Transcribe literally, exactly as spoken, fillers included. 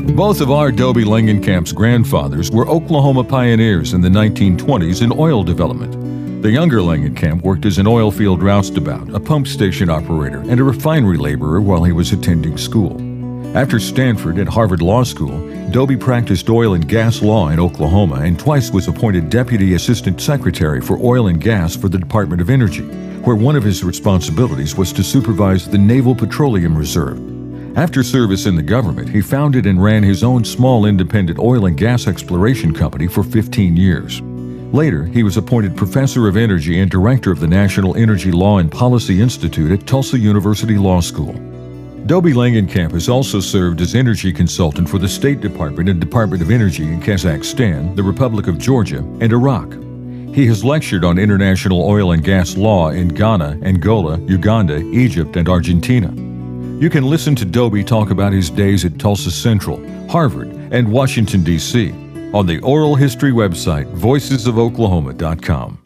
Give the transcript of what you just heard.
Both of R. Dobie Langenkamp's grandfathers were Oklahoma pioneers in the nineteen twenties in oil development. The younger Langenkamp worked as an oil field roustabout, a pump station operator, and a refinery laborer while he was attending school. After Stanford and Harvard Law School, Dobie practiced oil and gas law in Oklahoma and twice was appointed Deputy Assistant Secretary for Oil and Gas for the Department of Energy, where one of his responsibilities was to supervise the Naval Petroleum Reserve. After service in the government, he founded and ran his own small independent oil and gas exploration company for fifteen years. Later, he was appointed Professor of Energy and Director of the National Energy Law and Policy Institute at Tulsa University Law School. Dobie Langenkamp has also served as energy consultant for the State Department and Department of Energy in Kazakhstan, the Republic of Georgia, and Iraq. He has lectured on international oil and gas law in Ghana, Angola, Uganda, Egypt, and Argentina. You can listen to Dobie talk about his days at Tulsa Central, Harvard, and Washington, D C on the Oral History website, voices of oklahoma dot com.